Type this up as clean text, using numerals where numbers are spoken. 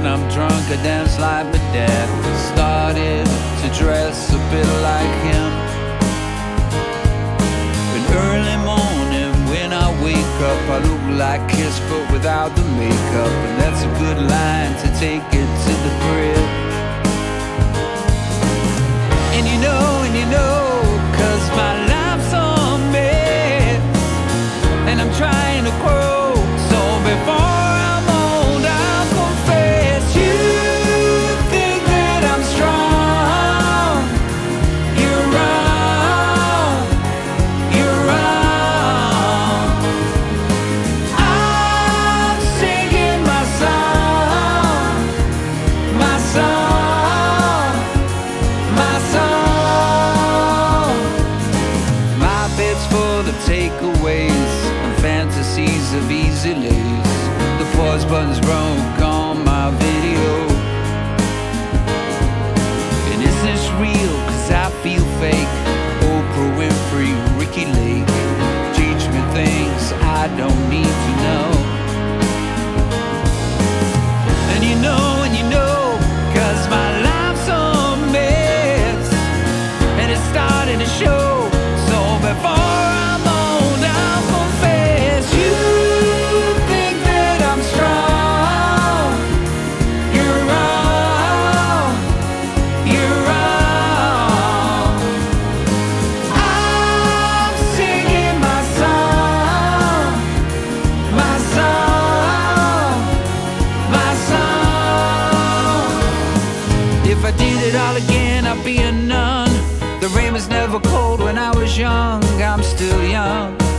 I'm drunk, I dance like my dad. Started to dress a bit like him. An early morning when I wake up, I look like Kiss but without the makeup. And that's a good line to take it to the crib. And you know, 'cause my life's a mess, and I'm trying to grow. So before I'm old, I'll confess. You think that I'm strong? You're wrong. You're wrong. I'm singing my song, my song, my song. My bed's full of takeaways and fantasies of easy lays. The pause button's broke on my video. And is this real? 'Cause I feel fake. Oprah Winfrey, Ricky Lake teach me things I don't need to know. And you know, 'cause my life's a mess, and it's starting to show. So before I'm old, I'll confess. You think that I'm strong? You're wrong. You're wrong. I'm singing my song, my song, my song. If I did it all again, I'd be a nun. The rain was never cold when I was young. I'm still young.